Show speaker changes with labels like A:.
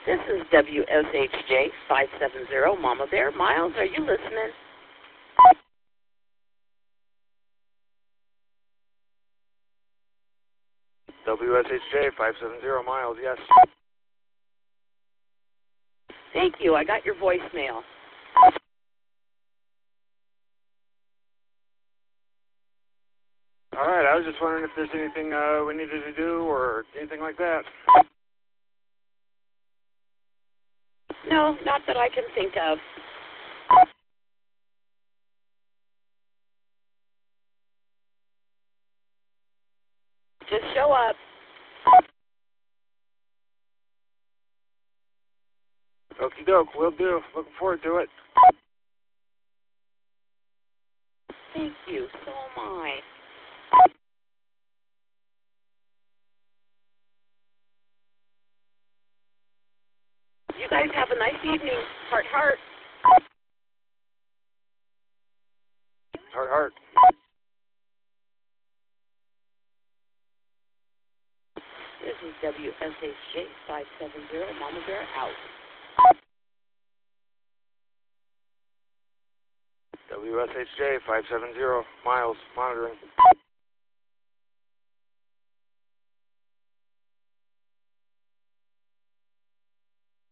A: This is WSHJ 570, Mama Bear. Miles, are you listening?
B: WSHJ 570, Miles, yes.
A: Thank you. I got your voicemail.
B: All right, I was just wondering if there's anything we needed to do or anything like that.
A: No, not that I can think of. Just show up.
B: Okie doke, will do. Looking forward to it.
A: Thank you. So am I. You guys have a nice evening. Heart, heart.
B: Heart, heart.
A: This is WSHJ 570, Mama Bear out.
B: WSHJ 570, Miles, monitoring.